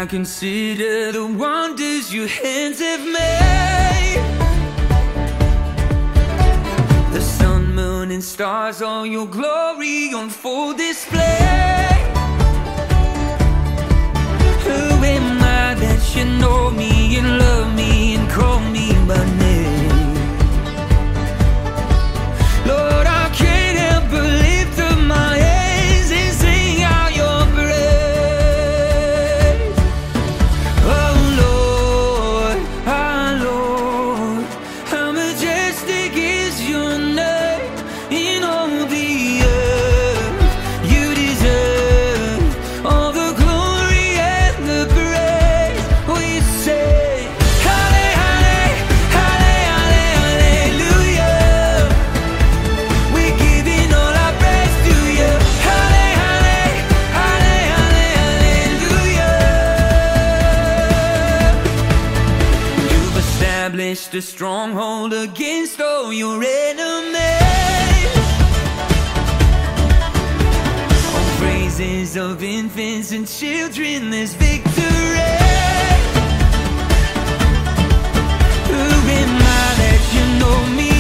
I consider the wonders your hands have made. The sun, moon and stars, all your glory on full display. Who am I that you know me and love me and call me by name? Lord, I can't help but lift up my hands and sing out your praise. Oh Lord, how majestic is your name in all the earth. You deserve all the glory and the praise. We say halle, halle, halle, halle, hallelujah. We're giving all our praise to you. Halle, halle, halle, halle, hallelujah. You've established a stronghold against all your enemies. On praises of infants and children, there's victory. Who am I that you know me